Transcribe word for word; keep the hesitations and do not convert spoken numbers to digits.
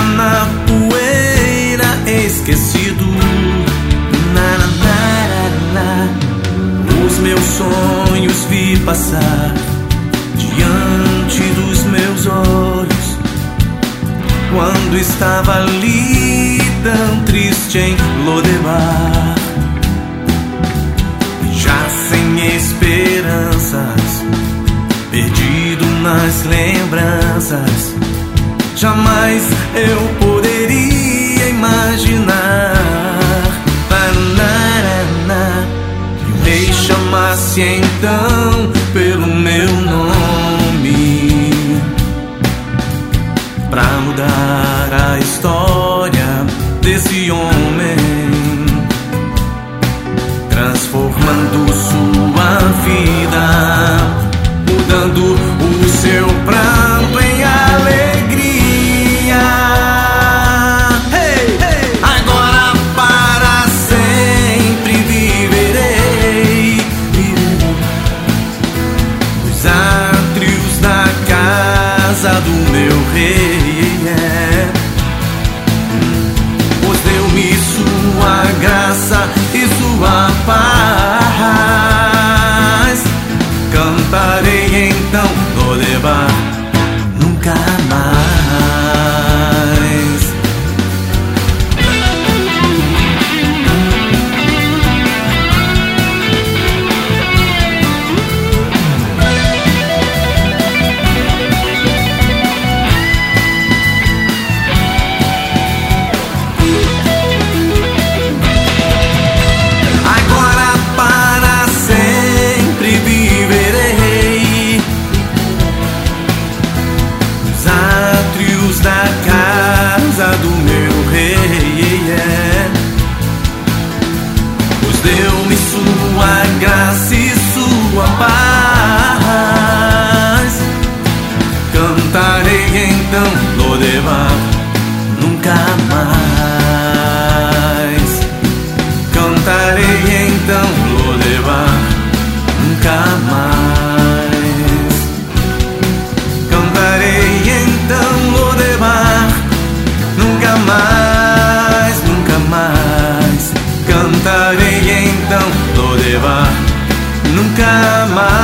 na poeira, esquecido. Na, na, na, na, na. Os meus sonhos vi passar diante dos meus olhos, quando estava ali tão triste em Lodebar, já sem esperanças, perdido nas lembranças. Jamais eu poderia imaginar que o rei chamasse então pelo meu nome, pra mudar a história desse homem, transformando sua vida, mudando o seu pranto em alegria. Hey, hey. Agora para sempre viverei nos átrios da casa do meu rei, é. Pois deu-me sua graça e sua paz. Cantarei então Lodebar nunca mais. Agora para sempre viverei nos átrios da casa do meu rei, é. Pois deu-me sua graça e sua paz. Cantarei então Lodebar nunca mais. Cantarei então Lodebar nunca mais. Cantarei então Lodebar nunca mais, nunca mais. Cantarei então Lodebar nunca mais.